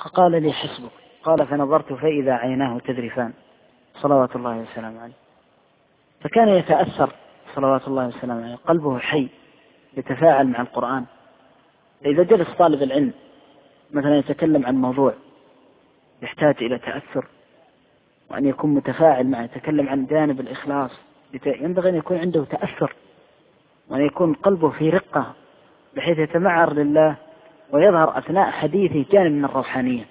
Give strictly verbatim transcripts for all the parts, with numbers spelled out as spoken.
فقال لي حسبك. قال فنظرت فإذا عيناه تذرفان صلوات الله وسلامه عليه. فكان يتأثر صلوات الله وسلامه عليه، قلبه حي يتفاعل مع القرآن. إذا جلس طالب العلم مثلا يتكلم عن موضوع يحتاج إلى تأثر وأن يكون متفاعل معه، يتكلم عن جانب الإخلاص، ينبغي أن يكون عنده تأثر وأن يكون قلبه في رقة بحيث يتمعر لله ويظهر أثناء حديثه جانب من الروحانية.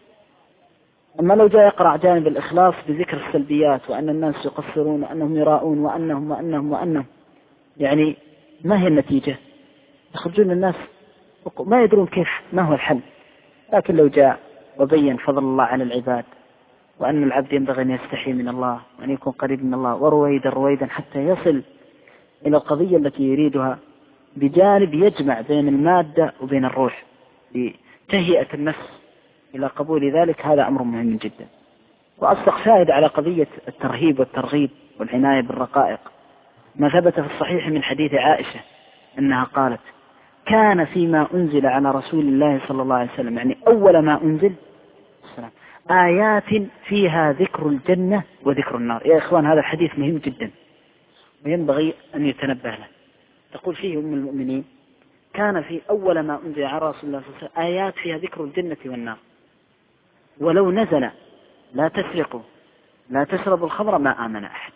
أما لو جاء يقرأ جانب الإخلاص بذكر السلبيات وأن الناس يقصرون وأنهم يراؤون وأنهم وأنهم وأنهم، يعني ما هي النتيجة؟ يخرجون الناس ما يدرون كيف ما هو الحل. لكن لو جاء وبين فضل الله على العباد وأن العبد ينبغي أن يستحي من الله وأن يكون قريب من الله ورويدا رويدا حتى يصل إلى القضية التي يريدها بجانب يجمع بين المادة وبين الروح بتهيئة النفس إلى قبول ذلك، هذا أمر مهم جدا. وأصدق شاهد على قضية الترهيب والترغيب والعناية بالرقائق ما ثبت في الصحيح من حديث عائشة أنها قالت: كان فيما أنزل على رسول الله صلى الله عليه وسلم، يعني أول ما أنزل السلام، آيات فيها ذكر الجنة وذكر النار. يا إخوان هذا الحديث مهم جدا وينبغي أن يتنبه له. تقول فيه أم المؤمنين: كان في أول ما أنزل على رسول الله صلى الله عليه وسلم آيات فيها ذكر الجنة والنار، ولو نزل لا تسرقوا لا تشربوا الخمر ما آمن أحد.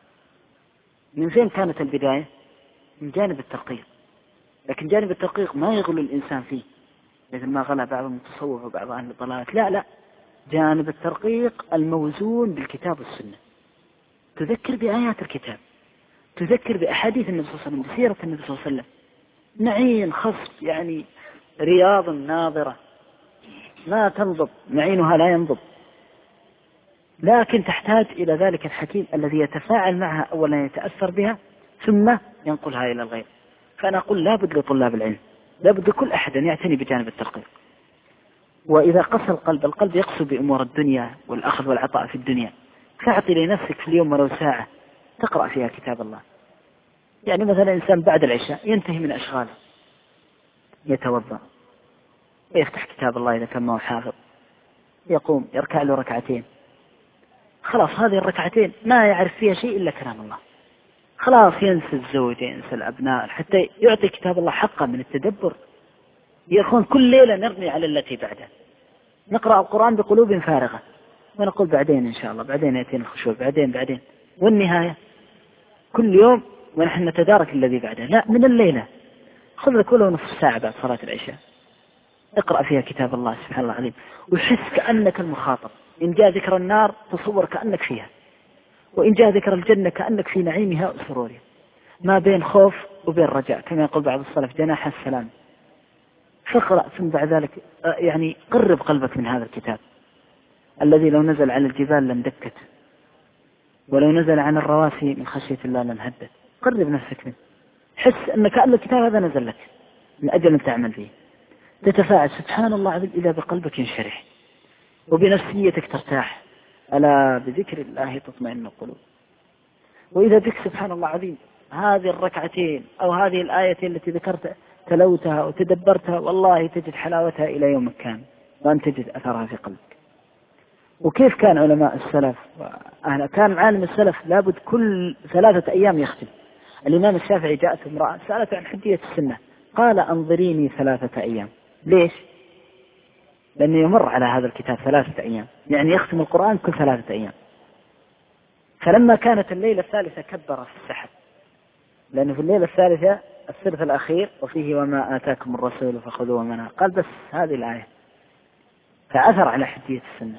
من فين كانت البداية؟ من جانب الترقيق، لكن جانب الترقيق ما يغلو الإنسان فيه مثل ما غلى بعض المتصوف وبعض أهل الضلالات، لا لا، جانب الترقيق الموزون بالكتاب والسنة، تذكر بآيات الكتاب، تذكر بأحاديث النبي صلى الله عليه وسلم، بسيرة النبي صلى الله عليه وسلم، نعين خصب يعني رياض ناظرة لا تنضب، نعينها لا ينضب، لكن تحتاج إلى ذلك الحكيم الذي يتفاعل معها أولا، يتأثر بها ثم ينقلها إلى الغير. فأنا أقول لابد لطلاب العلم، لابد كل أحد أن يعتني بجانب الترقيق. وإذا قسى القلب، القلب يقسو بأمور الدنيا والأخذ والعطاء في الدنيا، فاعطي لنفسك في اليوم ولو ساعة تقرأ فيها كتاب الله. يعني مثلا إنسان بعد العشاء ينتهي من أشغاله، يتوضأ ويفتح كتاب الله إذا كان ما هو حافظ، يقوم يركع له ركعتين، خلاص هذه الركعتين ما يعرف فيها شيء إلا كلام الله، خلاص ينسى الزوج ينسى الأبناء حتى يعطي كتاب الله حقا من التدبر. يكون كل ليلة نرمي على التي بعدها، نقرأ القرآن بقلوب فارغة ونقول بعدين إن شاء الله، بعدين يأتينا الخشوع، بعدين بعدين والنهاية كل يوم ونحن نتدارك الذي بعده. لا، من الليلة خذ لك ولو نصف ساعة بعد صلاة العشاء اقرأ فيها كتاب الله سبحانه الله العظيم، وحس كأنك المخاطب. إن جاء ذكر النار تصور كأنك فيها، وإن جاء ذكر الجنة كأنك في نعيمها وسرورها، ما بين خوف وبين رجاء كما يقول بعض السلف: جناح السلام. فاقرأ ثم بعد ذلك يعني قرب قلبك من هذا الكتاب الذي لو نزل على الجبال لندكت، ولو نزل عن الرواسي من خشية الله لانهدت. قرب نفسك منه، حس أن كأن الكتاب هذا نزل لك من أجل أن تعمل فيه، تتفاعل سبحان الله عظيم إذا بقلبك ينشرح وبنفسيتك ترتاح. ألا بذكر الله تطمئن القلوب. وإذا بك سبحان الله عظيم هذه الركعتين أو هذه الآيتين التي ذكرت تلوتها وتدبرتها، والله تجد حلاوتها إلى يومك كان وأن تجد أثرها في قلبك. وكيف كان علماء السلف؟ أنا كان عالم السلف لابد كل ثلاثة أيام يختم. الإمام الشافعي جاءته امرأة سألته عن حجية السنة، قال: أنظريني ثلاثة أيام. ليش؟ لأنه يمر على هذا الكتاب ثلاثة أيام، يعني يختم القرآن كل ثلاثة أيام. فلما كانت الليلة الثالثة كبر في السحر، لأنه في الليلة الثالثة الثلث الأخير وفيه وما آتاكم الرسول فخذوه ومنها، قال بس هذه الآية، فأثر على حجية السنة.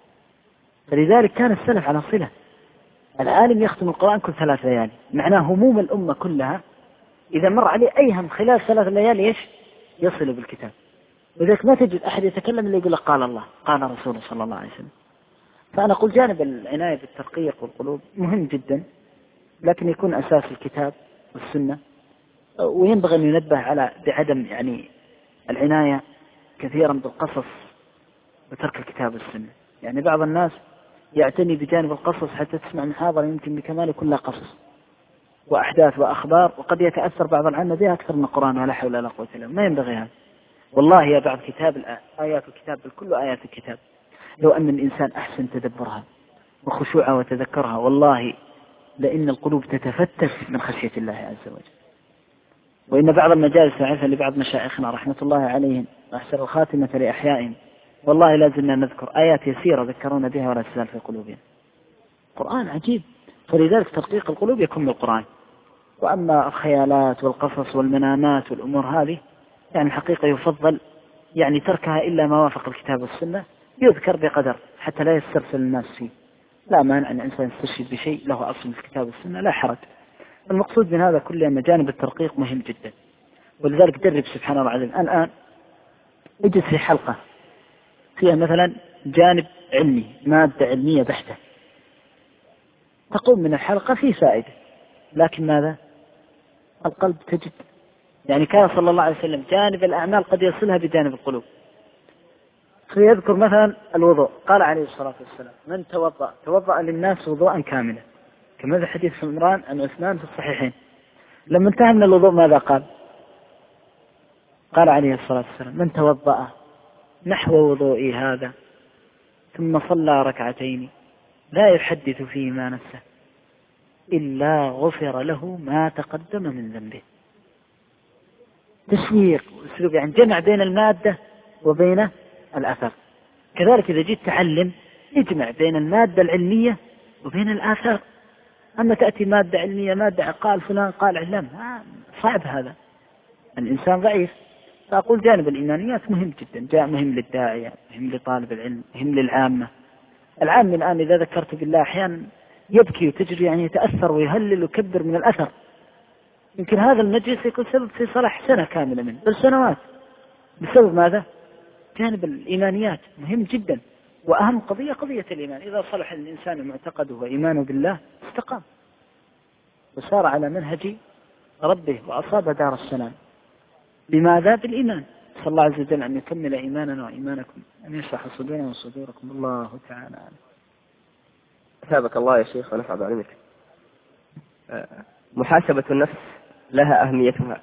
فلذلك كان السلف على صلة. العالم يختم القرآن كل ثلاث ليالي، معناه هموم الأمة كلها إذا مر عليه أي هم خلال ثلاث ليالي إيش يصل بالكتاب. وذلك ما تجد أحد يتكلم اللي يقول لك قال الله قال رسوله صلى الله عليه وسلم. فأنا أقول جانب العناية بالترقيق والقلوب مهم جدا، لكن يكون أساس الكتاب والسنة. وينبغي أن ينبه على بعدم يعني العناية كثيرا بالقصص وترك الكتاب والسنة. يعني بعض الناس يعتني بجانب القصص حتى تسمع محاضرة يمكن بكمال كلها قصص وأحداث وأخبار، وقد يتأثر بعض العامة بها أكثر من القرآن، ولا حول ولا قوة إلا بالله. ما ينبغي هذا، والله يا بعض كتاب الآن آيات الكتاب بل كل آيات الكتاب لو أن الإنسان أحسن تدبرها وخشوعها وتذكرها والله لأن القلوب تتفتت من خشية الله عز وجل. وإن بعض المجالس نعرفها لبعض مشايخنا رحمة الله عليهم وأحسن الخاتمة لأحيائهم والله لازلنا نذكر آيات يسيرة ذكرونا بها ولا تزال في قلوبنا. قرآن عجيب، فلذلك ترقيق القلوب يكون بالقرآن. وأما الخيالات والقصص والمنامات والأمور هذه يعني الحقيقة يفضل يعني تركها إلا ما وافق الكتاب والسنة، يذكر بقدر حتى لا يسترسل الناس فيه. لا مانع أن الإنسان يستشهد بشيء له أصل في الكتاب والسنة، لا حرج. المقصود من هذا كله أن جانب الترقيق مهم جدا. ولذلك درب سبحان الله العظيم الآن اجد في حلقة فيها مثلا جانب علمي، مادة علمية بحتة، تقوم من الحلقة في فائدة، لكن ماذا؟ القلب تجد يعني كان صلى الله عليه وسلم جانب الأعمال قد يصلها بجانب القلوب. فيذكر مثلا الوضوء، قال عليه الصلاة والسلام من توضأ توضأ للناس وضوءا كاملا، كما في حديث عمران عن عثمان في الصحيحين. لما انتهى من الوضوء ماذا قال؟ قال عليه الصلاة والسلام من توضأ نحو وضوئي هذا ثم صلى ركعتين لا يحدث فيهما نفسه إلا غفر له ما تقدم من ذنبه. تشويق واسلوب يعني جمع بين المادة وبين الأثر. كذلك إذا جيت تعلم اجمع بين المادة العلمية وبين الآثار. أما تأتي مادة علمية مادة قال فلان قال علم، صعب هذا، الإنسان ضعيف. فأقول جانب الإيمانيات مهم جدا، جاء مهم للداعية، مهم لطالب العلم، مهم للعامة. العام الآن إذا ذكرت بالله أحيانا يبكي وتجري يعني يتأثر ويهلل ويكبر من الأثر. يمكن هذا المجلس يكون سبب في صلاح سنة كاملة منه بل سنوات. بسبب ماذا؟ جانب الإيمانيات مهم جدا، وأهم قضية قضية الإيمان. إذا صلح الإنسان معتقده وإيمانه بالله استقام وسار على منهج ربه وأصاب دار السلام. بماذا؟ بالإيمان. صلى الله عز وجل أن يكمل إيماننا وإيمانكم، أن يشرح صدورنا وصدوركم. الله تعالى أثابك الله يا شيخ ونفع بعلمك. محاسبة النفس لها أهميتها،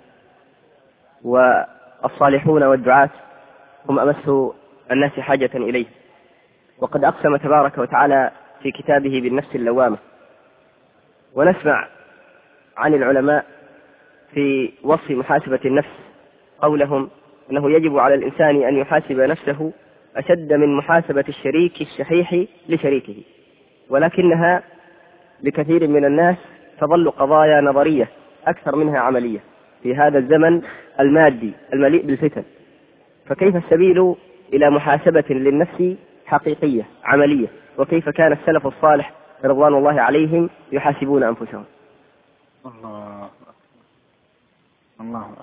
والصالحون والدعاة هم أمس الناس حاجة إليه. وقد أقسم تبارك وتعالى في كتابه بالنفس اللوامة. ونسمع عن العلماء في وصف محاسبة النفس قولهم أنه يجب على الإنسان أن يحاسب نفسه أشد من محاسبة الشريك الشحيح لشريكه، ولكنها لكثير من الناس تظل قضايا نظرية أكثر منها عملية في هذا الزمن المادي المليء بالفتن. فكيف السبيل إلى محاسبة للنفس حقيقية عملية، وكيف كان السلف الصالح رضوان الله عليهم يحاسبون أنفسهم؟ الله أكبر. الله أكبر.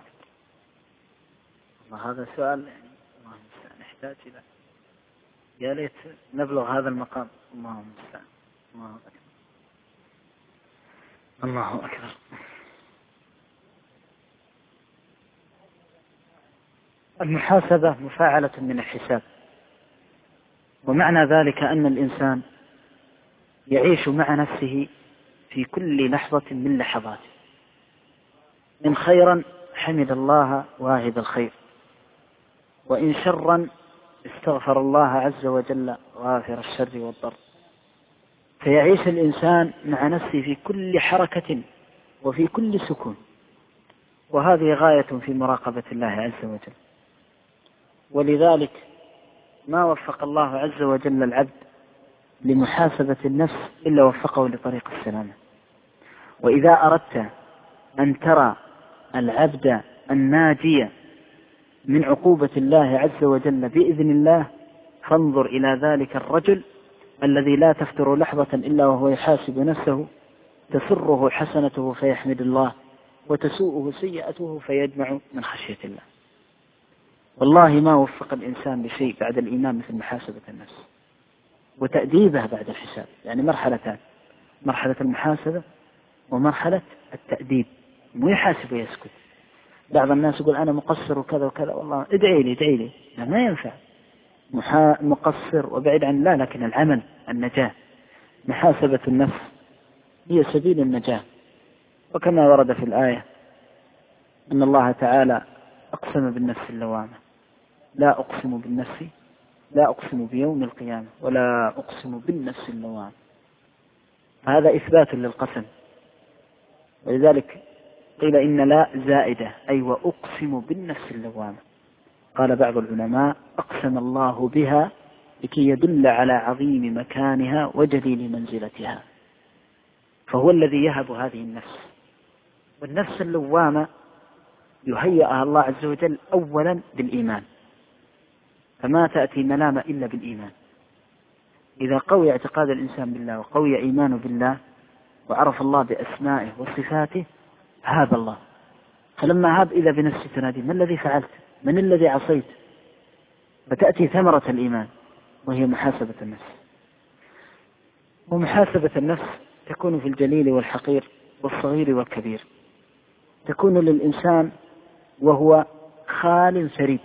الله هذا سؤال يعني الله المستعان نحتاج إلى، يا ليت نبلغ هذا المقام. الله المستعان. الله أكبر. الله أكبر. المحاسبة مفاعلة من الحساب، ومعنى ذلك أن الإنسان يعيش مع نفسه في كل لحظة من لحظاته. إن خيرا حمد الله واهب الخير، وإن شرا استغفر الله عز وجل غافر الشر والضر. فيعيش الإنسان مع نفسه في كل حركة وفي كل سكون، وهذه غاية في مراقبة الله عز وجل. ولذلك ما وفق الله عز وجل العبد لمحاسبة النفس إلا وفقه لطريق السلامة. وإذا أردت أن ترى العبد الناجي من عقوبة الله عز وجل بإذن الله فانظر إلى ذلك الرجل الذي لا تفتر لحظة إلا وهو يحاسب نفسه، تسره حسنته فيحمد الله وتسوءه سيئته فيدمع من خشية الله. والله ما وفق الإنسان لشيء بعد الإيمان مثل محاسبة النفس وتأديبه بعد الحساب. يعني مرحلتان، مرحلة المحاسبة ومرحلة التأديب. مو يحاسب ويسكت. بعض الناس يقول أنا مقصر وكذا وكذا، والله ادعي لي ادعي لي، لا ما ينفع. محا... مقصر وبعيد عن الله، لكن العمل النجاة. محاسبة النفس هي سبيل النجاة. وكما ورد في الآية أن الله تعالى أقسم بالنفس اللوامة لا أقسم بالنفس، لا أقسم بيوم القيامة، ولا أقسم بالنفس اللوامة. هذا إثبات للقسم، ولذلك قيل إن لا زائدة، أي وأقسم بالنفس اللوامة. قال بعض العلماء أقسم الله بها لكي يدل على عظيم مكانها وجليل منزلتها، فهو الذي يهب هذه النفس. والنفس اللوامة يهيئها الله عز وجل أولا بالإيمان، فما تأتي ملامة إلا بالإيمان. إذا قوي اعتقاد الإنسان بالله وقوي إيمانه بالله وعرف الله بأسمائه وصفاته هاب الله. فلما هاب إذا بنفسه تنادي ما الذي فعلت؟ من الذي عصيت؟ فتأتي ثمرة الإيمان وهي محاسبة النفس. ومحاسبة النفس تكون في الجليل والحقير والصغير والكبير. تكون للإنسان وهو خال فريد،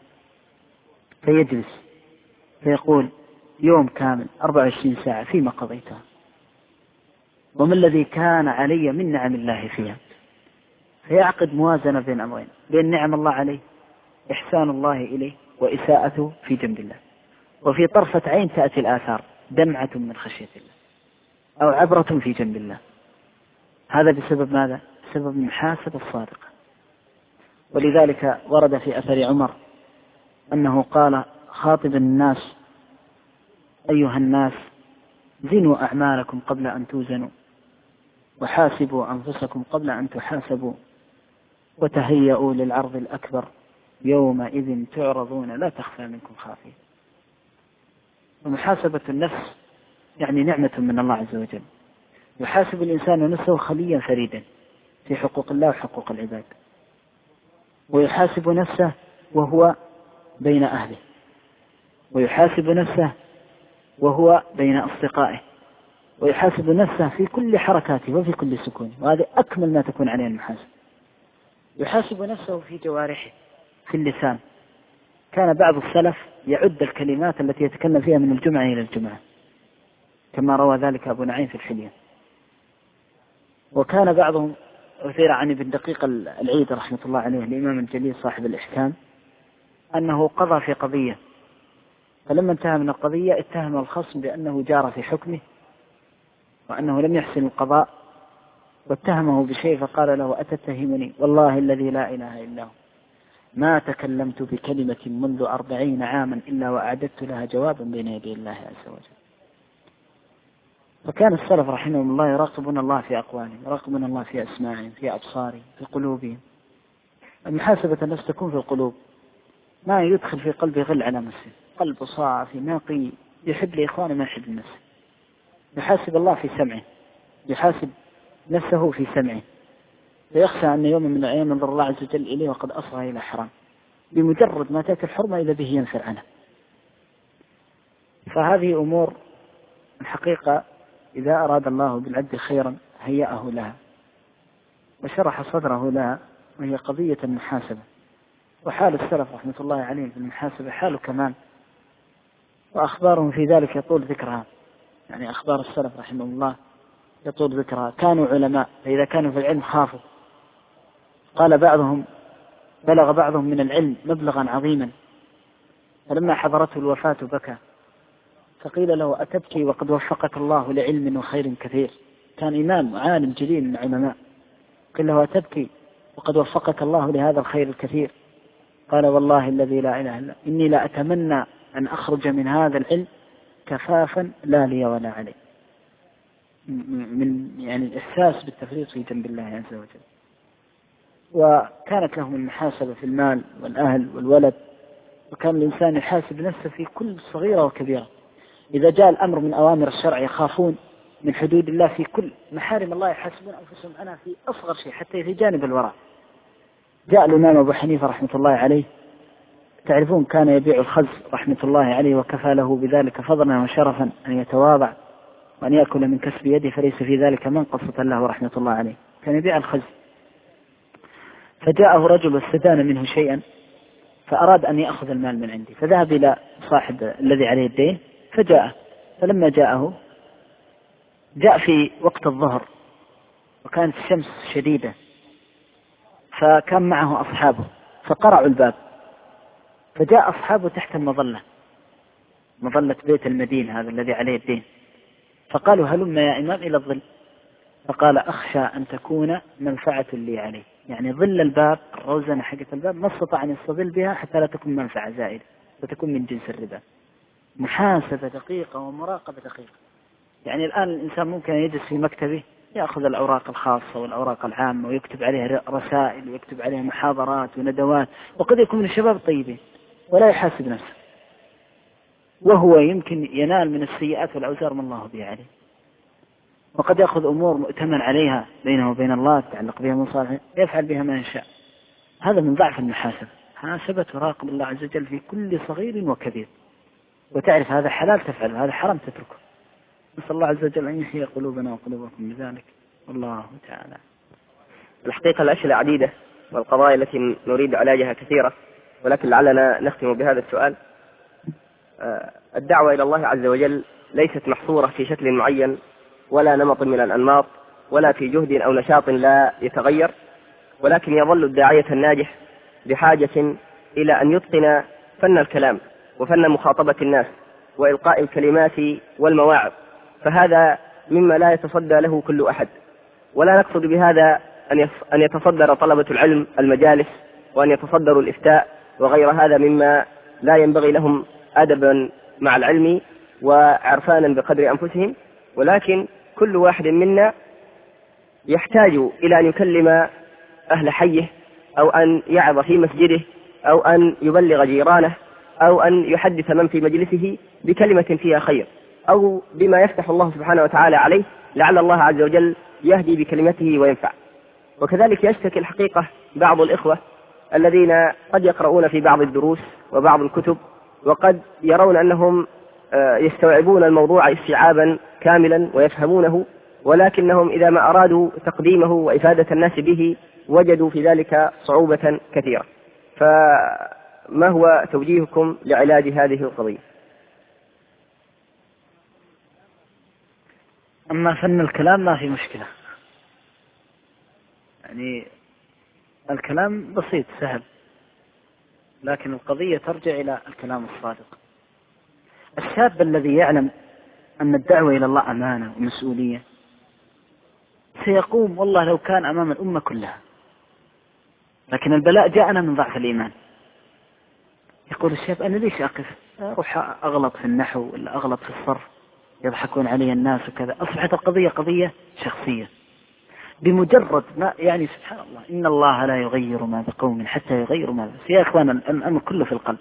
فيجلس فيقول يوم كامل أربع وعشرين ساعة فيما قضيتها، وما الذي كان علي من نعم الله فيها، فيعقد موازنة بين أمرين، بين نعم الله عليه، إحسان الله إليه، وإساءته في جنب الله. وفي طرفة عين تأتي الآثار، دمعة من خشية الله أو عبرة في جنب الله. هذا بسبب ماذا؟ بسبب المحاسبة الصادقة. ولذلك ورد في أثر عمر أنه قال خاطب الناس أيها الناس زنوا أعمالكم قبل أن توزنوا، وحاسبوا أنفسكم قبل أن تحاسبوا، وتهيئوا للعرض الأكبر يومئذ تعرضون لا تخفى منكم خافية. ومحاسبة النفس يعني نعمة من الله عز وجل. يحاسب الإنسان نفسه خليا فريدا في حقوق الله وحقوق العباد، ويحاسب نفسه وهو بين أهله، ويحاسب نفسه وهو بين أصدقائه، ويحاسب نفسه في كل حركاته وفي كل سكونه، وهذا أكمل ما تكون عليه المحاسب. يحاسب نفسه في جوارحه، في اللسان. كان بعض السلف يعد الكلمات التي يتكلم فيها من الجمعة إلى الجمعة، كما روى ذلك أبو نعيم في الحلية. وكان بعضهم أثير عن ابن دقيق العيد رحمة الله عليه الإمام الجليل صاحب الإحكام أنه قضى في قضية، فلما انتهى من القضية اتهم الخصم بأنه جار في حكمه وأنه لم يحسن القضاء، واتهمه بشيء فقال له أتتهمني والله الذي لا إله إلا هو ما تكلمت بكلمة منذ أربعين عاما إلا وأعددت لها جوابا بين يدي الله عز وجل. فكان السلف رحمهم الله يراقبون الله في أقوالهم، يراقبون الله في أسماعهم، في أبصارهم، في قلوبهم. المحاسبة النفس تكون في القلوب، ما يدخل في قلبه غل على نفسه، قلب صافي نقي يحب لإخوانه ما يحب لنفسه. يحاسب الله في سمعه، يحاسب نفسه في سمعه، فيخشى أن يوم من الأيام ينظر الله عز وجل إليه وقد أصغى إلى حرام، بمجرد ما تأتي الحرمة إذا به ينفر عنه. فهذه أمور الحقيقة إذا أراد الله بالعبد خيرا هيأه لها وشرح صدره لها، وهي قضية المحاسبة. وحال السلف رحمة الله عليهم في المحاسبة حال كمان، وأخبارهم في ذلك يطول ذكرها. يعني أخبار السلف رحمه الله يطول ذكرها. كانوا علماء، فإذا كانوا في العلم خافوا. قال بعضهم بلغ بعضهم من العلم مبلغا عظيما، فلما حضرته الوفاة بكى، فقيل له أتبكي وقد وفقك الله لعلم وخير كثير. كان إمام عالم جليل من العلماء، قيل له أتبكي وقد وفقك الله لهذا الخير الكثير؟ قال والله الذي لا إله إلا إني لا أتمنى أن أخرج من هذا العلم كفافا لا لي ولا علي، من يعني الإحساس بالتفريط في جنب الله عز وجل. وكانت لهم المحاسبة في المال والأهل والولد، وكان الإنسان يحاسب نفسه في كل صغيرة وكبيرة. إذا جاء الأمر من أوامر الشرع يخافون، من حدود الله في كل محارم الله يحاسبون أنفسهم عنها في أصغر شيء حتى في جانب الوراء. جاء الإمام أبو حنيفة رحمة الله عليه، تعرفون كان يبيع الخز رحمة الله عليه، وكفى له بذلك فضلا وشرفا أن يتواضع وأن يأكل من كسب يده، فليس في ذلك منقصة له رحمة الله عليه. كان يبيع الخز، فجاءه رجل واستدان منه شيئا، فأراد أن يأخذ المال من عندي، فذهب إلى صاحب الذي عليه الدين فجاءه. فلما جاءه جاء في وقت الظهر وكانت الشمس شديدة، فكان معه أصحابه فقرعوا الباب، فجاء أصحابه تحت المظلة، مظلة بيت المدين هذا الذي عليه الدين، فقالوا هلم يا إمام إلى الظل، فقال أخشى أن تكون منفعة لي عليه، يعني ظل الباب الروزنة حقة الباب ما استطاع أن يستظل بها حتى لا تكون منفعة زائدة وتكون من جنس الربا. محاسبة دقيقة ومراقبة دقيقة. يعني الآن الإنسان ممكن يجلس في مكتبه يأخذ الأوراق الخاصة والأوراق العامة ويكتب عليها رسائل ويكتب عليها محاضرات وندوات، وقد يكون من الشباب الطيبين ولا يحاسب نفسه، وهو يمكن ينال من السيئات والأوزار ما الله به عليه، وقد يأخذ أمور مؤتمن عليها بينه وبين الله تتعلق بها مصالحه يفعل بها ما يشاء. هذا من ضعف المحاسبة. محاسبة تراقب الله عز وجل في كل صغير وكبير، وتعرف هذا حلال تفعله، هذا حرام تتركه. نسأل الله عز وجل أن يحيي قلوبنا وقلوبكم بذلك، والله تعالى. الحقيقة الأشياء عديدة والقضايا التي نريد علاجها كثيرة، ولكن لعلنا نختم بهذا السؤال. الدعوة إلى الله عز وجل ليست محصورة في شكل معين ولا نمط من الأنماط ولا في جهد أو نشاط لا يتغير، ولكن يظل الداعية الناجح بحاجة إلى أن يتقن فن الكلام وفن مخاطبة الناس وإلقاء الكلمات والمواعظ، فهذا مما لا يتصدى له كل أحد. ولا نقصد بهذا أن يتصدر طلبة العلم المجالس وأن يتصدروا الإفتاء وغير هذا مما لا ينبغي لهم أدبا مع العلم وعرفانا بقدر أنفسهم، ولكن كل واحد منا يحتاج إلى أن يكلم أهل حيه أو أن يعظ في مسجده أو أن يبلغ جيرانه أو أن يحدث من في مجلسه بكلمة فيها خير أو بما يفتح الله سبحانه وتعالى عليه، لعل الله عز وجل يهدي بكلمته وينفع. وكذلك يشتكي الحقيقة بعض الإخوة الذين قد يقرؤون في بعض الدروس وبعض الكتب وقد يرون أنهم يستوعبون الموضوع استيعابا كاملا ويفهمونه، ولكنهم إذا ما أرادوا تقديمه وإفادة الناس به وجدوا في ذلك صعوبة كثيرة. فما هو توجيهكم لعلاج هذه القضية؟ أما فن الكلام ما في مشكلة، يعني الكلام بسيط سهل، لكن القضية ترجع إلى الكلام الصادق. الشاب الذي يعلم أن الدعوة إلى الله أمانة ومسؤولية سيقوم والله لو كان أمام الأمة كلها، لكن البلاء جاءنا من ضعف الإيمان. يقول الشاب أنا ليش أقف أروح أغلط في النحو ولا أغلط في الصرف يضحكون علي الناس وكذا. أصبحت القضية قضية شخصية بمجرد ما يعني سبحان الله إن الله لا يغير ما بقوم حتى يغيروا ما بس. يا إخوان الأمر كله في القلب.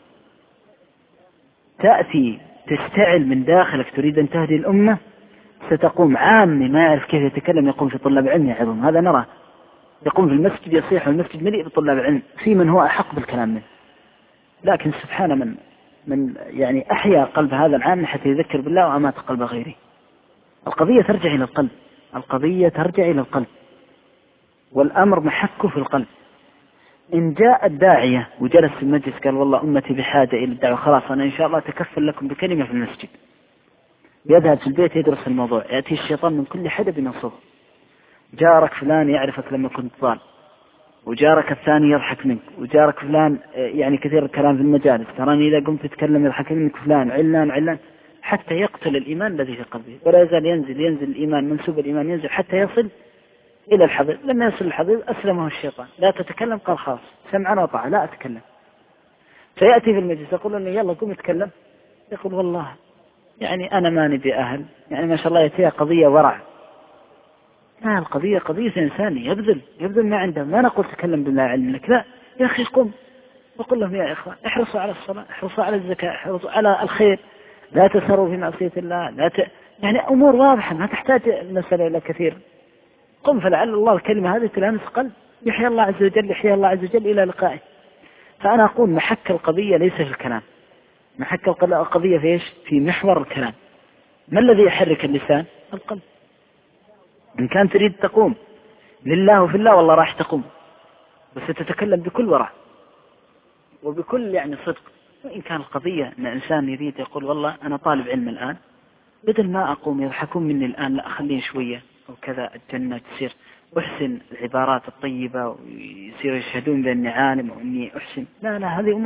تأتي تستعل من داخلك تريد أن تهدي الأمة، ستقوم عامي ما يعرف كيف يتكلم يقوم في طلاب علم يعظهم، هذا نرى يقوم في المسجد يصيح والمسجد مليء بطلاب علم في من هو أحق بالكلام منه. لكن سبحان من من يعني أحيا قلب هذا العام حتى يذكر بالله وأمات قلب غيره. القضية ترجع إلى القلب، القضية ترجع إلى القلب، والأمر محكه في القلب. إن جاء الداعية وجلس في المجلس قال والله أمتي بحاجة إلى الدعوة، خلاص أنا إن شاء الله أتكفل لكم بكلمة في المسجد، يذهب في البيت يدرس الموضوع، يأتي الشيطان من كل حدب ينصبه. جارك فلان يعرفك لما كنت ضال، وجارك الثاني يضحك منك، وجارك فلان يعني كثير الكلام في المجالس تراني إذا قمت تتكلم يضحك منك فلان علان علان، حتى يقتل الإيمان الذي في قلبه. ولا يزال ينزل ينزل الإيمان، منسوب الإيمان ينزل حتى يصل إلى الحضيض. لما يصل الحضيض أسلمه الشيطان، لا تتكلم قال خلاص سمعا وطاعة لا أتكلم. فيأتي في المجلس يقول له يلا قم اتكلم، يقول والله يعني أنا ما نبي أهل، يعني ما شاء الله يتيها قضية ورع. لا القضية قضية إنساني يبذل يبذل ما عنده. ما نقول تكلم بالله علم لك، لا يا أخي قم وقل لهم يا إخوان احرصوا على الصلاة، احرصوا على الزكاة، احرصوا على الخير، لا تسروا في معصية الله، لا ت... يعني أمور واضحة ما تحتاج المسألة إلى كثير. قم فلعل الله الكلمة هذه تلامس قلب، يحيى الله عز وجل يحيى الله عز وجل إلى لقائه. فأنا أقول محك القضية ليس في الكلام، محك القضية في إيش؟ في محور الكلام. ما الذي يحرك اللسان؟ القلب. إن كان تريد تقوم لله وفي الله والله راح تقوم، بس تتكلم بكل ورع وبكل يعني صدق. وإن كان القضية أن إنسان يريد يقول والله أنا طالب علم الآن، بدل ما أقوم يضحكون مني الآن لا أخليه شوية أو كذا الجنة تصير أحسن العبارات الطيبة ويصير يشهدون بأني عالم وأني أحسن. لا لا هذه أمور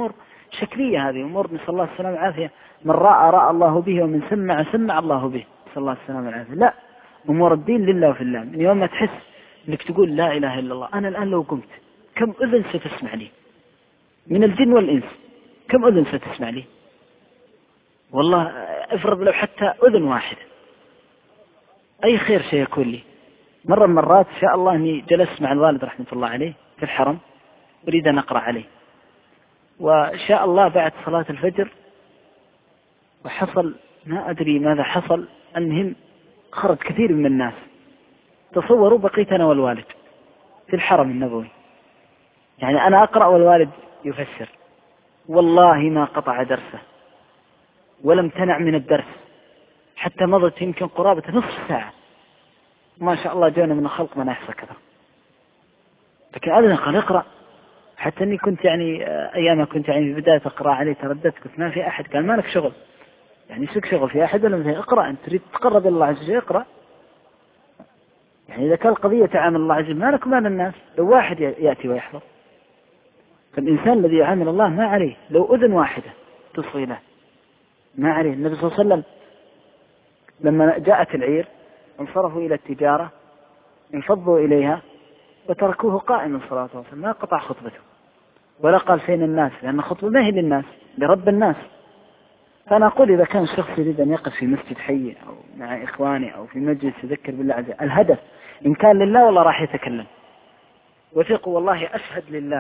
شكلية هذه أمور نسأل الله السلامة والعافية. من رأى رأى الله به، ومن سمع سمع الله به، نسأل الله السلامة والعافية. لا، أمور الدين لله وفي الله. من يوم ما تحس أنك تقول لا إله إلا الله، أنا الآن لو قمت كم أذن ستسمع لي من الجن والإنس؟ كم أذن ستسمع لي؟ والله افرض لو حتى أذن واحدة، أي خير سيكون لي. مرة من مرات شاء الله أني جلست مع الوالد رحمة الله عليه في الحرم، أريد أن أقرأ عليه، وشاء الله بعد صلاة الفجر وحصل ما أدري ماذا حصل، المهم خرج كثير من الناس. تصوروا بقيت أنا والوالد في الحرم النبوي، يعني أنا أقرأ والوالد يفسر، والله ما قطع درسه ولا امتنع من الدرس حتى مضت يمكن قرابة نصف ساعة. ما شاء الله جانا من الخلق ما نحصى كذا، لكن أبدا قال اقرأ. حتى أني كنت يعني أيام كنت يعني في بداية أقرأ عليه ترددت، كنت ما في أحد، قال ما لك شغل، يعني سك شغل في أحد ولا مثلا اقرأ، أنت تريد تقرب إلى الله عز وجل اقرأ. يعني إذا كان القضية تعامل الله عز وجل ما لك مال الناس، لو واحد يأتي ويحضر. فالإنسان الذي يعامل الله ما عليه لو أذن واحدة تصغي له، ما عليه. النبي صلى الله عليه وسلم لما جاءت العير انصرفوا إلى التجارة، انفضوا إليها وتركوه قائما صلى الله عليه وسلم، ما قطع خطبته ولا قال فين الناس، لأن خطبة ما هي للناس، لرب الناس. فأنا أقول إذا كان شخص يريد أن يقف في مسجد حي أو مع إخواني أو في مجلس يذكر بالله عز وجل، الهدف إن كان لله والله راح يتكلم. وثقوا والله أشهد لله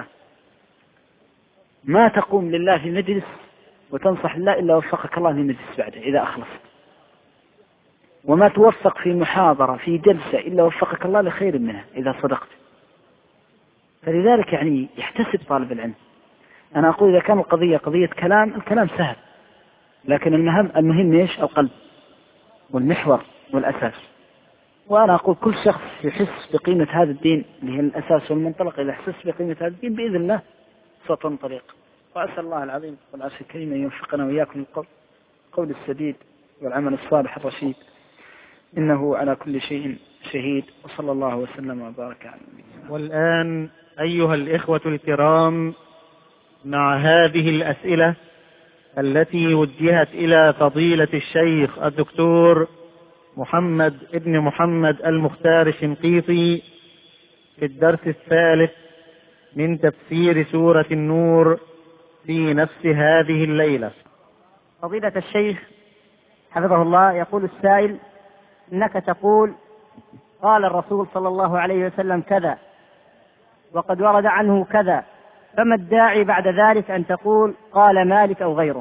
ما تقوم لله في مجلس وتنصح الله إلا وفقك الله في مجلس بعده إذا أخلصت، وما توفق في محاضرة في جلسة إلا وفقك الله لخير منها إذا صدقت. فلذلك يعني يحتسب طالب العلم. أنا أقول إذا كان القضية قضية كلام، الكلام سهل، لكن المهم المهم إيش؟ القلب والمحور والأساس. وأنا أقول كل شخص يحس بقيمة هذا الدين اللي هي الأساس والمنطلق، إذا حس بقيمة هذا الدين بإذن الله سطن طريق. وأسأل الله العظيم والعرش الكريم أن يوفقنا وإياكم القول قول السديد والعمل الصالح الرشيد، إنه على كل شيء شهيد، وصلى الله وسلم وبارك على نبينا. والآن أيها الإخوة الكرام، مع هذه الأسئلة التي وجهت إلى فضيلة الشيخ الدكتور محمد ابن محمد المختار الشنقيطي في الدرس الثالث من تفسير سورة النور في نفس هذه الليلة. فضيلة الشيخ حفظه الله، يقول السائل: إنك تقول قال الرسول صلى الله عليه وسلم كذا وقد ورد عنه كذا، فما الداعي بعد ذلك أن تقول قال مالك أو غيره؟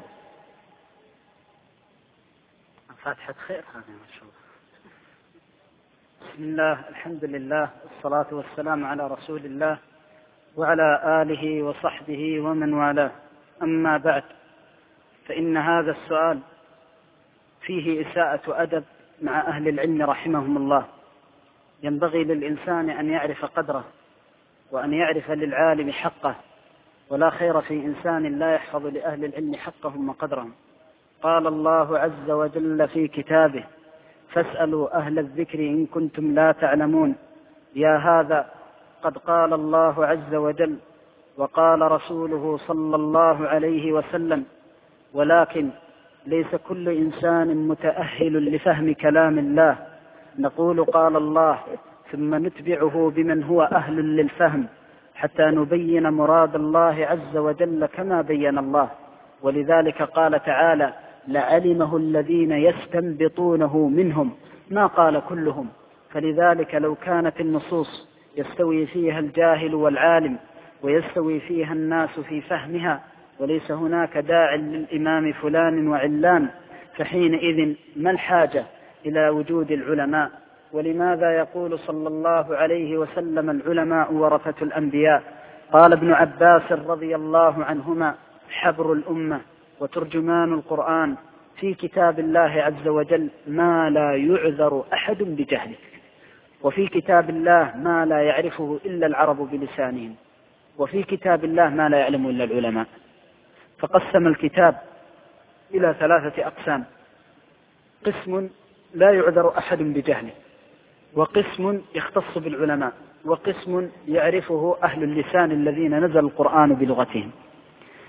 فاتحة خير هذا ما شاء الله. بسم الله، الحمد لله، والصلاة والسلام على رسول الله وعلى آله وصحبه ومن والاه. أما بعد، فإن هذا السؤال فيه إساءة أدب مع أهل العلم رحمهم الله. ينبغي للإنسان أن يعرف قدره وأن يعرف للعالم حقه، ولا خير في إنسان لا يحفظ لأهل العلم حقهم وقدرهم. قال الله عز وجل في كتابه: فاسألوا أهل الذكر إن كنتم لا تعلمون. يا هذا قد قال الله عز وجل وقال رسوله صلى الله عليه وسلم: ولكن ليس كل إنسان متأهل لفهم كلام الله. نقول قال الله ثم نتبعه بمن هو أهل للفهم حتى نبين مراد الله عز وجل كما بين الله. ولذلك قال تعالى: لعلمه الذين يستنبطونه منهم، ما قال كلهم. فلذلك لو كانت النصوص يستوي فيها الجاهل والعالم ويستوي فيها الناس في فهمها، وليس هناك داع للإمام فلان وعلان، فحينئذ ما الحاجة إلى وجود العلماء؟ ولماذا يقول صلى الله عليه وسلم: العلماء ورثة الأنبياء؟ قال ابن عباس رضي الله عنهما: حبر الأمة وترجمان القرآن، في كتاب الله عز وجل ما لا يعذر أحد بجهله، وفي كتاب الله ما لا يعرفه إلا العرب بلسانهم، وفي كتاب الله ما لا يعلم إلا العلماء. فقسم الكتاب إلى ثلاثة أقسام: قسم لا يعذر أحد بجهله، وقسم يختص بالعلماء، وقسم يعرفه أهل اللسان الذين نزل القرآن بلغتهم.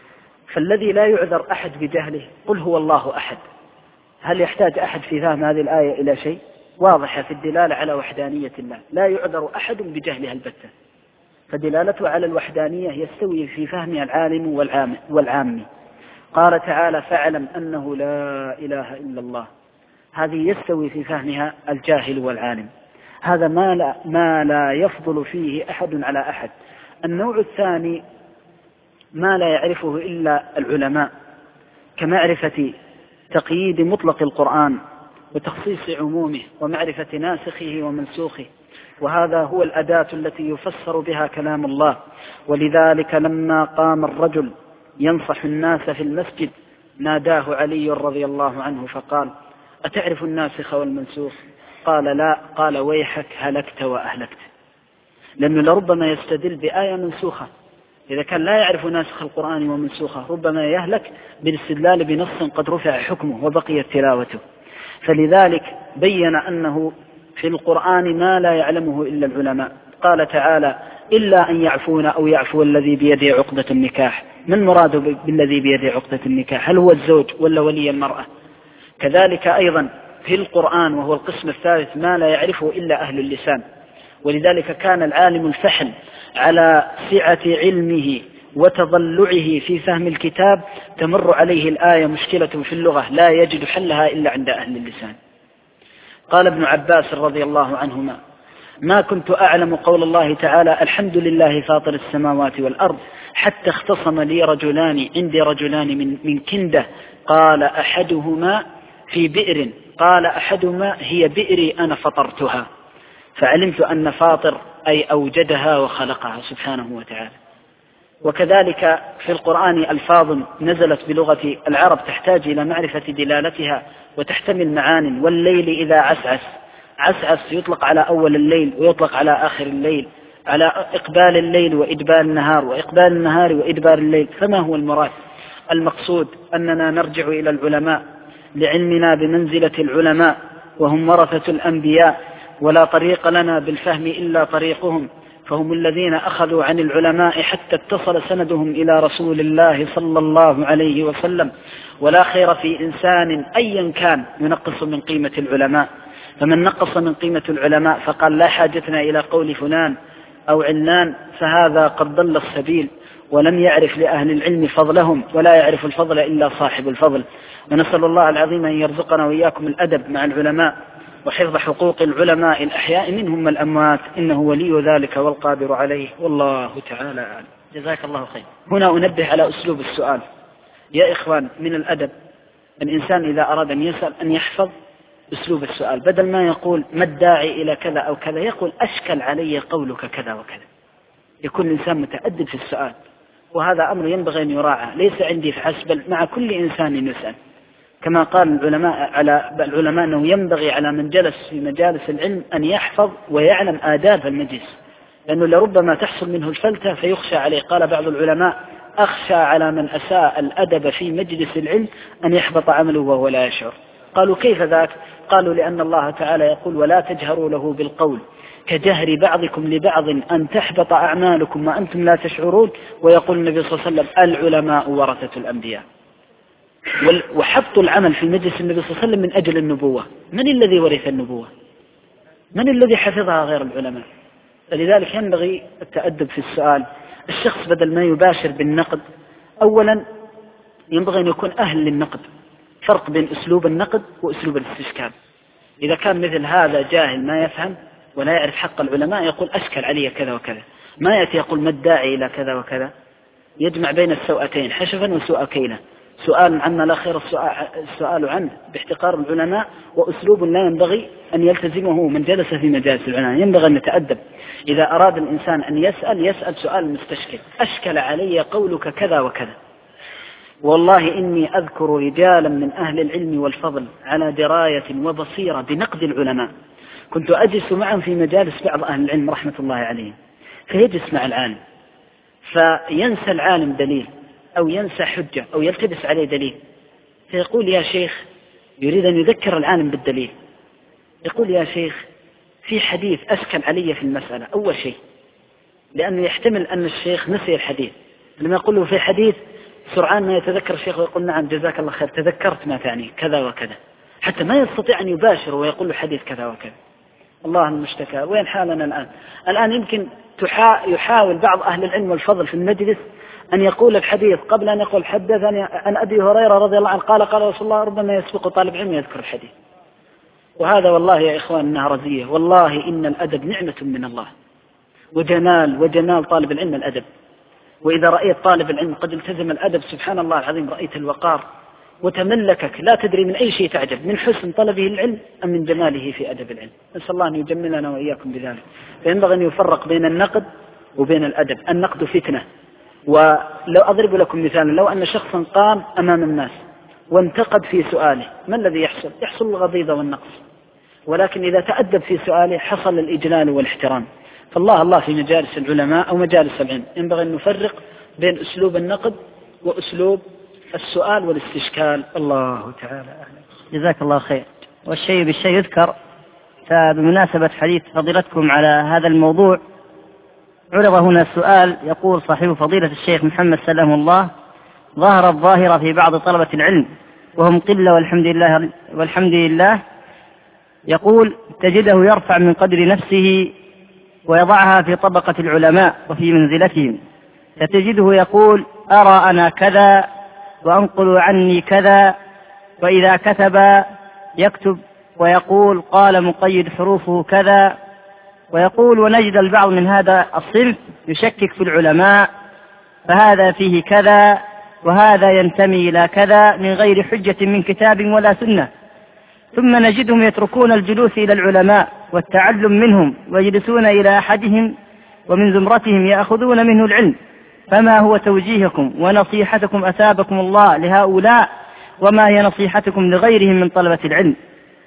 فالذي لا يعذر أحد بجهله قل هو الله أحد. هل يحتاج أحد في فهم هذه الآية إلى شيء؟ واضحة في الدلالة على وحدانية الله، لا يعذر أحد بجهلها البتة، فدلالته على الوحدانية يستوي في فهم العالم والعام والعامي. قال تعالى فاعلم أنه لا إله إلا الله، هذه يستوي في فهمها الجاهل والعالم، هذا ما لا, ما لا يفضل فيه أحد على أحد. النوع الثاني ما لا يعرفه إلا العلماء، كمعرفة تقييد مطلق القرآن وتخصيص عمومه ومعرفة ناسخه ومنسوخه، وهذا هو الأداة التي يفسر بها كلام الله. ولذلك لما قام الرجل ينصح الناس في المسجد ناداه علي رضي الله عنه فقال أتعرف الناسخ والمنسوخ؟ قال لا. قال ويحك هلكت وأهلكت، لأنه لربما يستدل بآية منسوخة، إذا كان لا يعرف ناسخ القرآن ومنسوخه ربما يهلك بالاستدلال بنص قد رفع حكمه وبقيت تلاوته. فلذلك بين أنه في القرآن ما لا يعلمه إلا العلماء. قال تعالى إلا أن يعفون أو يعفو الذي بيده عقدة النكاح. من مراده بالذي بيده عقدة النكاح؟ هل هو الزوج ولا ولي المرأة؟ كذلك أيضا في القرآن وهو القسم الثالث ما لا يعرفه إلا أهل اللسان. ولذلك كان العالم الفحل على سعة علمه وتضلعه في فهم الكتاب تمر عليه الآية مشكلة في اللغة لا يجد حلها إلا عند أهل اللسان. قال ابن عباس رضي الله عنهما ما كنت أعلم قول الله تعالى الحمد لله فاطر السماوات والأرض حتى اختصم لي رجلان عندي رجلان من, من كندة، قال أحدهما في بئر، قال أحدهما هي بئري أنا فطرتها، فعلمت أن فاطر أي أوجدها وخلقها سبحانه وتعالى. وكذلك في القرآن ألفاظ نزلت بلغة العرب تحتاج إلى معرفة دلالتها وتحتمل معان. والليل إذا عسعس، عسعس يطلق على أول الليل ويطلق على آخر الليل، على إقبال الليل وإدبار النهار وإقبال النهار وإدبار الليل. فما هو المراد؟ المقصود أننا نرجع إلى العلماء لعلمنا بمنزلة العلماء وهم ورثة الأنبياء، ولا طريق لنا بالفهم إلا طريقهم، فهم الذين أخذوا عن العلماء حتى اتصل سندهم إلى رسول الله صلى الله عليه وسلم. ولا خير في إنسان أيا كان ينقص من قيمة العلماء، فمن نقص من قيمة العلماء فقال لا حاجتنا إلى قول فلان أو علان فهذا قد ضل السبيل ولم يعرف لأهل العلم فضلهم، ولا يعرف الفضل إلا صاحب الفضل. ونسأل الله العظيم أن يرزقنا وإياكم الأدب مع العلماء وحفظ حقوق العلماء الأحياء منهم الأموات، إنه ولي ذلك والقادر عليه، والله تعالى أعلم. جزاك الله خير. هنا أنبه على أسلوب السؤال يا إخوان. من الأدب الإنسان إذا أراد أن يسأل أن يحفظ أسلوب السؤال، بدل ما يقول ما الداعي إلى كذا أو كذا يقول أشكل علي قولك كذا وكذا. يكون الإنسان متأدب في السؤال، وهذا أمر ينبغي أن يراعى ليس عندي فحسب بل مع كل إنسان يسأل. كما قال العلماء على العلماء أنه ينبغي على من جلس في مجالس العلم أن يحفظ ويعلم آداب المجلس، لأنه لربما تحصل منه الفلتة فيخشى عليه. قال بعض العلماء أخشى على من أساء الأدب في مجلس العلم أن يحبط عمله وهو لا يشعر. قالوا كيف ذاك؟ قالوا لأن الله تعالى يقول ولا تجهروا له بالقول كجهر بعضكم لبعض أن تحبط أعمالكم وأنتم لا تشعرون. ويقول النبي صلى الله عليه وسلم العلماء ورثة الأنبياء. وحبط العمل في مجلس النبي صلى الله عليه وسلم من أجل النبوة. من الذي ورث النبوة؟ من الذي حفظها غير العلماء؟ فلذلك ينبغي التأدب في السؤال. الشخص بدل ما يباشر بالنقد أولا ينبغي أن يكون أهل للنقد. فرق بين أسلوب النقد وأسلوب الاستشكال. إذا كان مثل هذا جاهل ما يفهم ولا يعرف حق العلماء يقول أشكل علي كذا وكذا، ما يأتي يقول ما الداعي إلى كذا وكذا. يجمع بين السوءتين حشفا وسوء كيلا، سؤال عما لا خير السؤال عنه باحتقار العلماء، وأسلوب لا ينبغي أن يلتزمه من جلس في مجالس العلماء. ينبغي أن يتأدب. إذا أراد الإنسان أن يسأل يسأل سؤال مستشكل. أشكل علي قولك كذا وكذا. والله إني أذكر رجالا من أهل العلم والفضل على دراية وبصيرة بنقد العلماء، كنت أجلس معهم في مجالس بعض أهل العلم رحمة الله عليهم، فيجلس مع العالم فينسى العالم دليل أو ينسى حجة أو يلتبس عليه دليل، فيقول يا شيخ، يريد أن يذكر العالم بالدليل، يقول يا شيخ في حديث أشكل علي في المسألة. أول شيء لأنه يحتمل أن الشيخ نسي الحديث، لما يقول له في حديث سرعان ما يتذكر الشيخ ويقول نعم جزاك الله خير تذكرت ما تعني كذا وكذا، حتى ما يستطيع أن يباشر ويقول له حديث كذا وكذا. الله المشتكى. وين حالنا الآن؟ الآن يمكن يحاول بعض أهل العلم والفضل في المجلس أن يقول الحديث قبل أن يقول حدثني عن أبي هريرة رضي الله عنه قال قال رسول الله، ربما يسبق طالب علم يذكر الحديث. وهذا والله يا إخوان إنها رزية. والله إن الأدب نعمة من الله وجمال، وجمال طالب العلم الأدب. وإذا رأيت طالب العلم قد التزم الأدب سبحان الله العظيم رأيت الوقار وتملكك، لا تدري من أي شيء تعجب، من حسن طلبه العلم أم من جماله في أدب العلم. نسأل الله أن يجملنا وإياكم بذلك. فينبغي أن يفرق بين النقد وبين الأدب. النقد فتنة. ولو أضرب لكم مثالا، لو أن شخصا قام أمام الناس وانتقد في سؤاله، ما الذي يحصل؟ يحصل الغضيضة والنقص. ولكن إذا تأدب في سؤاله حصل الإجلال والاحترام. فالله الله في مجالس العلماء أو مجالس العلم ينبغي أن نفرق بين أسلوب النقد وأسلوب السؤال والاستشكال. الله تعالى أعلم. جزاك الله خير. والشيء بالشيء يذكر. فبمناسبة حديث فضيلتكم على هذا الموضوع عرض هنا سؤال، يقول صاحب فضيلة الشيخ محمد سلام الله: ظهر الظاهرة في بعض طلبة العلم وهم قلة والحمد لله والحمد لله، يقول تجده يرفع من قدر نفسه ويضعها في طبقة العلماء وفي منزلتهم، فتجده يقول أرى أنا كذا وأنقل عني كذا، وإذا كتب يكتب ويقول قال مقيد حروفه كذا، ويقول ونجد البعض من هذا الصنف يشكك في العلماء، فهذا فيه كذا وهذا ينتمي إلى كذا من غير حجة من كتاب ولا سنة، ثم نجدهم يتركون الجلوس إلى العلماء والتعلم منهم ويجلسون إلى أحدهم ومن زمرتهم يأخذون منه العلم. فما هو توجيهكم ونصيحتكم أثابكم الله لهؤلاء، وما هي نصيحتكم لغيرهم من طلبة العلم؟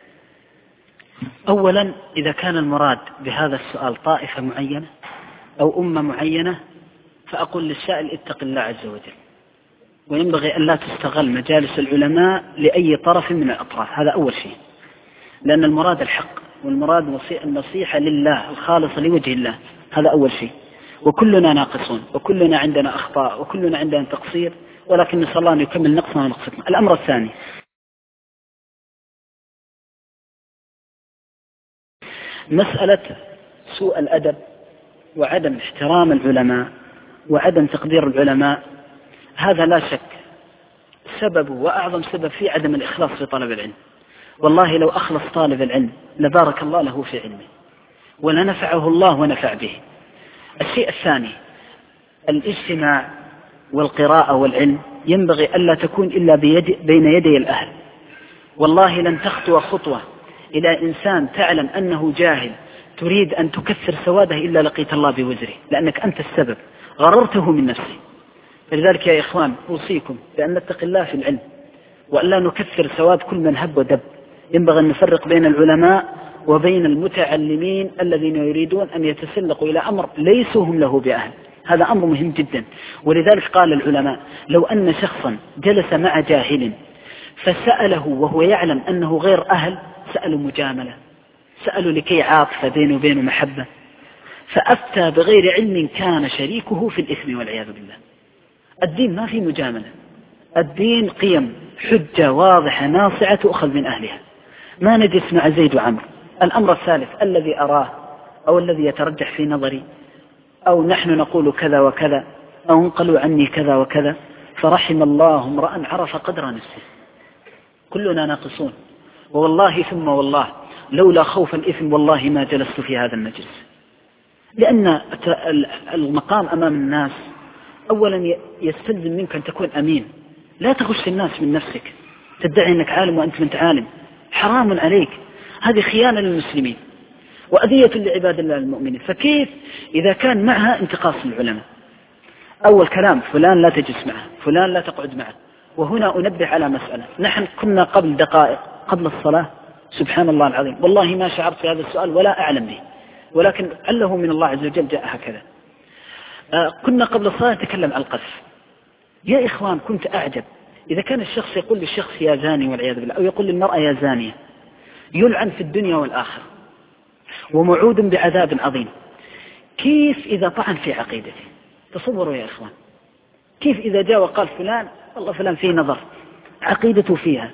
أولا إذا كان المراد بهذا السؤال طائفة معينة أو أمة معينة فأقول للسائل اتق الله عز وجل، وينبغي أن لا تستغل مجالس العلماء لأي طرف من الأطراف. هذا أول شيء، لأن المراد الحق والمراد النصيحة لله الخالصة لوجه الله. هذا أول شيء. وكلنا ناقصون وكلنا عندنا أخطاء وكلنا عندنا تقصير، ولكن نسأل الله أن يكمل نقصنا ونقصكم. الأمر الثاني، مسألة سوء الأدب وعدم احترام العلماء وعدم تقدير العلماء، هذا لا شك سببه وأعظم سبب فيه عدم الإخلاص في طلب العلم. والله لو أخلص طالب العلم لبارك الله له في علمه ولنفعه الله ونفع به. الشيء الثاني، الاجتماع والقراءة والعلم ينبغي ألا تكون إلا بيد بين يدي الأهل. والله لن تخطو خطوة إلى إنسان تعلم أنه جاهل تريد أن تكثر سواده إلا لقيت الله بوزره، لأنك أنت السبب، غررته من نفسه. فلذلك يا إخوان أوصيكم بأن نتقي الله في العلم وألا نكثر سواد كل من هب ودب. ينبغي أن نفرق بين العلماء وبين المتعلمين الذين يريدون أن يتسلقوا إلى أمر ليسوا هم له بأهل. هذا أمر مهم جدا. ولذلك قال العلماء لو أن شخصا جلس مع جاهل فسأله وهو يعلم أنه غير أهل، سألوا مجاملة، سألوا لكي عاطفة بينه وبينه محبة، فأفتى بغير علم كان شريكه في الإثم والعياذ بالله. الدين ما في مجاملة، الدين قيم حجة واضحة ناصعة تؤخذ من أهلها. ما نجلس مع زيد وعمر. الأمر الثالث الذي أراه أو الذي يترجح في نظري، أو نحن نقول كذا وكذا، أو انقلوا عني كذا وكذا، فرحم الله امرأ عرف قدر نفسه. كلنا ناقصون، والله ثم والله لولا خوف الإثم والله ما جلست في هذا المجلس. لأن المقام أمام الناس أولا يستلزم منك أن تكون أمين، لا تغش الناس من نفسك، تدعي أنك عالم وأنت من عالم، حرام عليك. هذه خيانة للمسلمين وأذية لعباد الله المؤمنين. فكيف إذا كان معها انتقاص العلماء؟ أول كلام فلان لا تجلس معه، فلان لا تقعد معه. وهنا أنبه على مسألة، نحن كنا قبل دقائق قبل الصلاة سبحان الله العظيم والله ما شعرت في هذا السؤال ولا أعلم به، ولكن عله من الله عز وجل جاء هكذا. آه كنا قبل الصلاة نتكلم عن القذف. يا إخوان كنت أعجب إذا كان الشخص يقول للشخص يا زاني والعياذ بالله، أو يقول للمرأة يا زانية، يلعن في الدنيا والآخرة وموعود بعذاب عظيم. كيف إذا طعن في عقيدته؟ تصوروا يا إخوان، كيف إذا جاء وقال فلان والله فلان فيه نظر عقيدته فيها،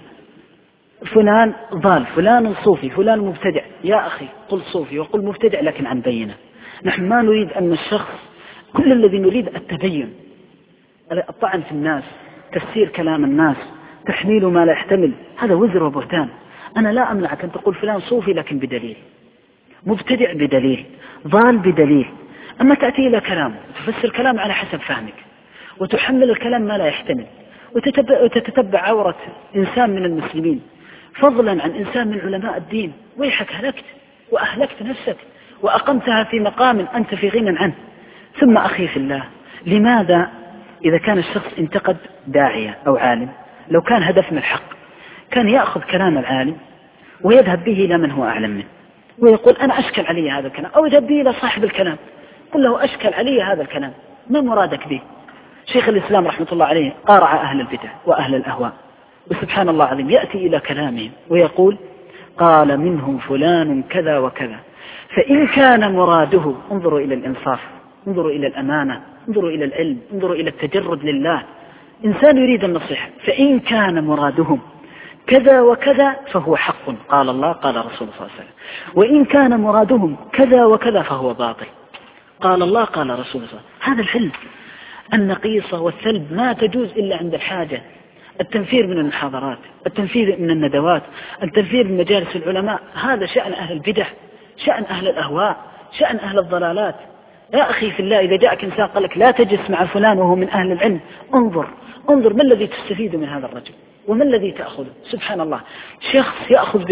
فلان ضال، فلان صوفي، فلان مبتدع. يا أخي قل صوفي وقل مبتدع لكن عن بينة. نحن ما نريد أن الشخص، كل الذي نريد التبين، الطعن في الناس، تفسير كلام الناس، تحميل ما لا يحتمل، هذا وزر وبهتان. أنا لا أمنعك أن تقول فلان صوفي لكن بدليل، مبتدع بدليل، ضال بدليل. أما تأتي إلى كلام تفسر كلام على حسب فهمك وتحمل الكلام ما لا يحتمل وتتبع, وتتتبع عورة إنسان من المسلمين فضلا عن إنسان من علماء الدين، ويحك هلكت وأهلكت نفسك وأقمتها في مقام أنت في غنى عنه. ثم أخي في الله، لماذا إذا كان الشخص انتقد داعية أو عالم، لو كان هدفنا الحق كان يأخذ كلام العالم ويذهب به إلى من هو أعلم منه ويقول أنا أشكل علي هذا الكلام، أو يذهب به إلى صاحب الكلام قل له أشكل علي هذا الكلام، ما مرادك به؟ شيخ الإسلام رحمة الله عليه قارع أهل البدع وأهل الأهواء، وسبحان الله العظيم يأتي إلى كلامهم ويقول قال منهم فلان كذا وكذا، فإن كان مراده، انظروا إلى الإنصاف، انظروا إلى الأمانة، انظروا إلى العلم، انظروا إلى التجرد لله، إنسان يريد النصيحة، فإن كان مرادهم كذا وكذا فهو حق قال الله قال رسول الله صلى الله عليه وسلم، وإن كان مرادهم كذا وكذا فهو باطل قال الله قال رسول الله صلى الله عليه وسلم. هذا الحلم. النقيصة والثلب ما تجوز إلا عند الحاجة. التنفير من المحاضرات، التنفير من الندوات، التنفير من مجالس العلماء، هذا شأن أهل البدع، شأن أهل الأهواء، شأن أهل الضلالات. يا أخي في الله، إذا جاءك إنسان قال لك لا تجلس مع فلان وهو من أهل العلم، انظر انظر ما الذي تستفيد من هذا الرجل وما الذي تأخذه. سبحان الله، شخص يأخذ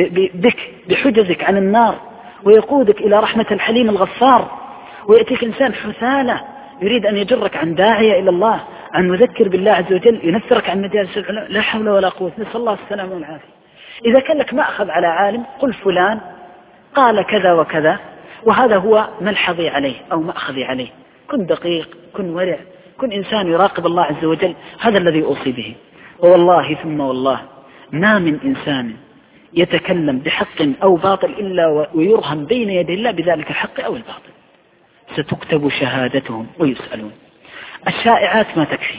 بك بحجزك عن النار ويقودك إلى رحمة الحليم الغفار، ويأتيك إنسان حثالة يريد أن يجرك عن داعية إلى الله، عن مذكر بالله عز وجل، ينفرك عن مجالس العلماء. لا حول ولا قوة، نسأل الله السلامة والعافية. إذا كان لك مأخذ على عالم قل فلان قال كذا وكذا وهذا هو ملحظي عليه أو مأخذي عليه. كن دقيق، كن ورع، كن إنسان يراقب الله عز وجل، هذا الذي أوصي به. والله ثم والله ما من إنسان يتكلم بحق أو باطل إلا ويرهم بين يدي الله بذلك الحق أو الباطل، ستكتب شهادتهم ويسألون. الشائعات ما تكفي،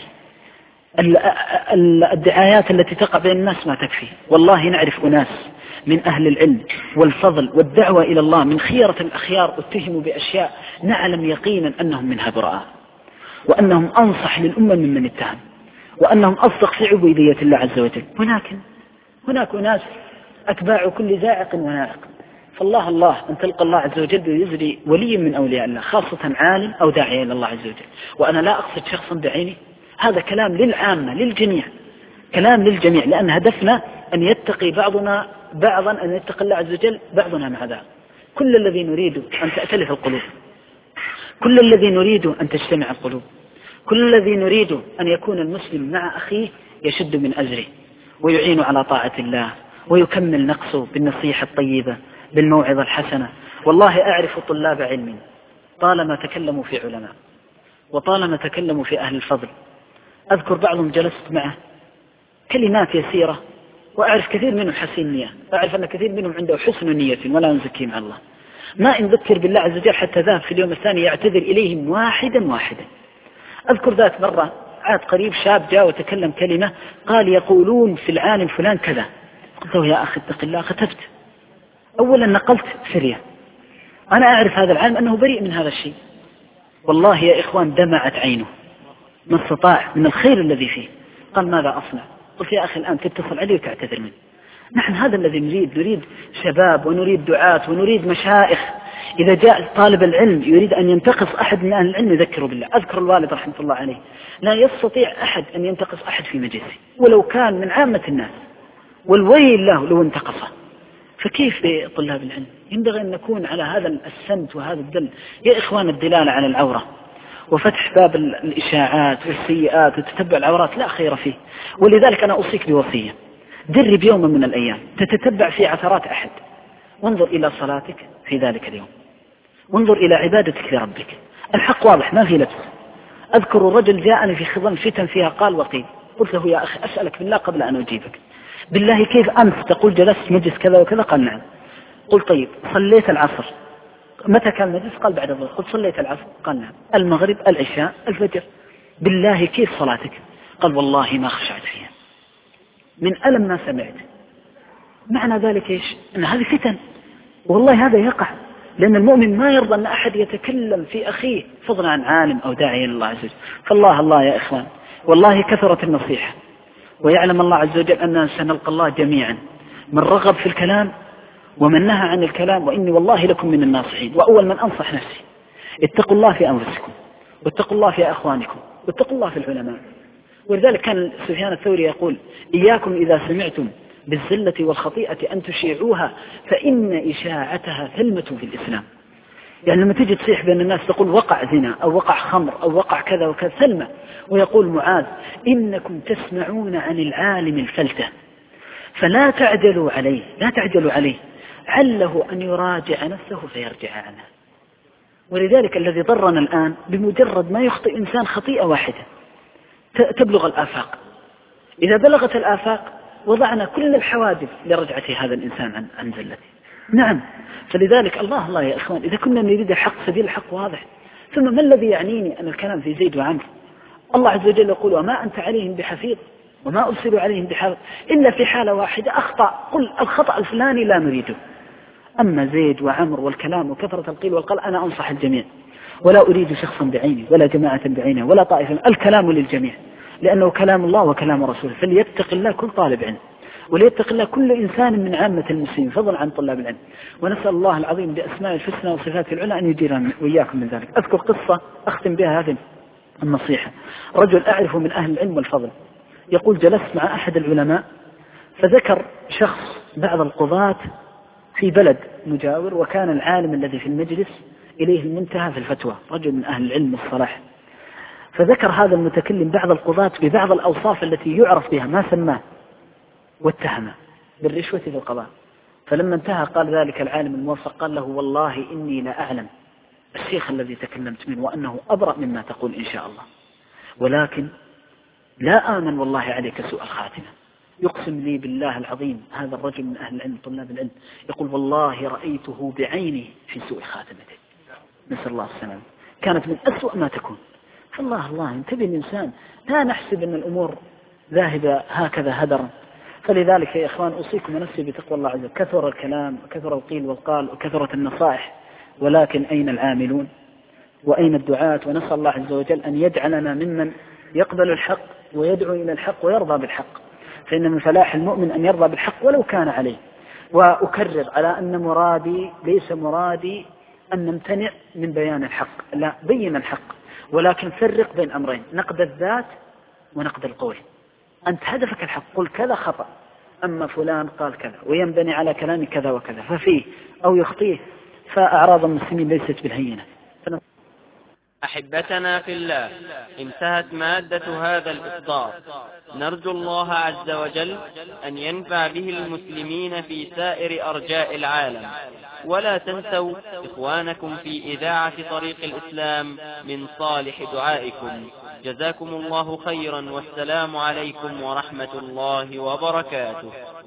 الدعايات التي تقع بين الناس ما تكفي. والله نعرف أناس من أهل العلم والفضل والدعوة إلى الله من خيرة الأخيار اتهموا بأشياء نعلم يقينا أنهم منها براء، وأنهم أنصح للأمة ممن اتهم، وأنهم أصدق في عبودية الله عز وجل. ولكن هناك أناس أتباع كل زاعق ونائق. فالله الله أن تلقى الله عز وجل ويزري ولي من أولياء الله، خاصة عالم أو داعية إلى الله عز وجل. وأنا لا أقصد شخصا بعينه، هذا كلام للعامة للجميع، كلام للجميع، لأن هدفنا أن يتقي بعضنا بعضا، أن يتقي الله عز وجل بعضنا مع بعض. كل الذي نريد أن تأتلف القلوب، كل الذي نريد أن تجتمع القلوب، كل الذي نريد أن يكون المسلم مع أخيه يشد من أجره ويعين على طاعة الله ويكمل نقصه بالنصيحة الطيبة بالموعظة الحسنة. والله أعرف طلاب علم طالما تكلموا في علماء وطالما تكلموا في أهل الفضل، أذكر بعضهم جلست معه كلمات يسيرة وأعرف كثير منهم حسين نية، أعرف أن كثير منهم عنده حسن نية ولا نزكي مع الله، ما إن ذكر بالله عز وجل حتى ذهب في اليوم الثاني يعتذر إليهم واحدا واحدا. أذكر ذات مرة عاد قريب شاب جاء وتكلم كلمة قال يقولون في العالم فلان كذا، قلت له يا أخي اتق الله، ختفت. أولا نقلت فرية، أنا أعرف هذا العالم أنه بريء من هذا الشيء، والله يا إخوان دمعت عينه ما استطاع من الخير الذي فيه. قال ماذا أصنع؟ قلت يا أخي الآن تتصل عليه وتعتذر منه. نحن هذا الذي نريد، نريد شباب ونريد دعاة ونريد مشايخ. إذا جاء طالب العلم يريد أن ينتقص أحد من أهل العلم يذكره بالله. أذكر الوالد رحمة الله عليه لا يستطيع أحد أن ينتقص أحد في مجلسه ولو كان من عامة الناس، والويل له لو انتقصه. فكيف بطلاب العلم؟ ينبغي أن نكون على هذا السمت وهذا الدل. يا إخوان الدلالة على العورة وفتح باب الإشاعات والسيئات وتتبع العورات لا خير فيه. ولذلك أنا أوصيك بوصية، درب يوما من الأيام تتتبع في عثرات أحد، وانظر إلى صلاتك في ذلك اليوم، وانظر إلى عبادتك لربك. الحق واضح ما في لبس. أذكر الرجل جاءني في خضم فتن فيها قال وقيل، قلت له يا أخي أسألك بالله قبل أن أجيبك، بالله كيف أمس تقول جلست مجلس كذا وكذا؟ قال نعم. قلت طيب صليت العصر متى كان المجلس؟ قال بعد الظهر. قلت صليت العصر؟ قال نعم. المغرب، العشاء، الفجر. بالله كيف صلاتك؟ قال والله ما خشعت فيها من ألم ما سمعت. معنى ذلك إيش؟ أن هذه فتن، والله هذا يقع، لأن المؤمن ما يرضى أن أحد يتكلم في أخيه فضلا عن عالم أو داعي إلى الله عز وجل. فالله الله يا إخوان، والله كثرت النصيحة، ويعلم الله عز وجل أننا سنلقى الله جميعا، من رغب في الكلام ومن نهى عن الكلام، وإني والله لكم من الناصحين. وأول من أنصح نفسي، اتقوا الله في أنفسكم، واتقوا الله في أخوانكم، واتقوا الله في العلماء. ولذلك كان سفيان الثوري يقول: إياكم إذا سمعتم بالزلة والخطيئة أن تشيعوها فإن إشاعتها ثلمة في الإسلام. يعني لما تجي تصيح بين الناس تقول وقع زنا أو وقع خمر أو وقع كذا وكذا ثلمة. ويقول معاذ: إنكم تسمعون عن العالم الفلتة فلا تعجلوا عليه، لا تعجلوا عليه عله أن يراجع نفسه فيرجع عنها. ولذلك الذي ضرنا الآن بمجرد ما يخطئ إنسان خطيئة واحدة تبلغ الآفاق، إذا بلغت الآفاق وضعنا كل الحواجز لرجعة هذا الإنسان عن عن زلته. نعم، فلذلك الله الله يا إخوان، إذا كنا نريد الحق سبيل الحق واضح. ثم ما الذي يعنيني أن الكلام في زيد وعمر؟ الله عز وجل يقول: وما أنت عليهم بحفيظ وما أرسلوا عليهم بحافظ إلا في حالة واحدة أخطأ قل الخطأ الفلاني لا نريده. أما زيد وعمر والكلام وكثرة القيل والقال أنا أنصح الجميع، ولا أريد شخصا بعينه ولا جماعة بعينه ولا طائفة، الكلام للجميع، لأنه كلام الله وكلام رسوله. فليتق الله كل طالب علم، وليتق الله كل إنسان من عامة المسلمين فضلا عن طلاب العلم. ونسأل الله العظيم بأسماء الحسنى وصفاته العلى أن يجيرنا وإياكم من ذلك. أذكر قصة أختم بها هذه النصيحة. رجل أعرفه من أهل العلم والفضل يقول: جلست مع أحد العلماء فذكر شخص بعض القضاة في بلد مجاور، وكان العالم الذي في المجلس إليه المنتهى في الفتوى، رجل من أهل العلم والصلاح. فذكر هذا المتكلم بعض القضاة ببعض الأوصاف التي يعرف بها ما سماه، واتهمه بالرشوة في القضاء. فلما انتهى قال ذلك العالم الموفق قال له: والله إني لا أعلم الشيخ الذي تكلمت منه وأنه أبرأ مما تقول إن شاء الله، ولكن لا آمن والله عليك سوء الخاتمة. يقسم لي بالله العظيم هذا الرجل من أهل العلم طلاب العلم يقول: والله رأيته بعيني في سوء خاتمته، نسأل الله السلامة، كانت من أسوأ ما تكون. فالله الله انتبه الإنسان، لا نحسب أن الأمور ذاهبة هكذا هدرا. فلذلك يا إخوان أوصيكم ونفسي بتقوى الله عز وجل. كثر الكلام وكثر القيل والقال وكثرت النصائح، ولكن أين العاملون وأين الدعاة؟ ونسأل الله عز وجل أن يجعلنا ممن يقبل الحق ويدعو إلى الحق ويرضى بالحق، فإن من فلاح المؤمن أن يرضى بالحق ولو كان عليه. وأكرر على أن مرادي ليس مرادي أن نمتنع من بيان الحق، لا، بين الحق، ولكن فرق بين أمرين: نقد الذات ونقد القول. أنت هدفك الحق، قل كذا خطأ، أما فلان قال كذا وينبني على كلام كذا وكذا ففيه أو يخطيه، فأعراض المسلمين ليست بالهينة. أحبتنا في الله، انتهت مادة هذا الإصدار. نرجو الله عز وجل أن ينفع به المسلمين في سائر أرجاء العالم. ولا تنسوا إخوانكم في إذاعة طريق الإسلام من صالح دعائكم. جزاكم الله خيرا، والسلام عليكم ورحمة الله وبركاته.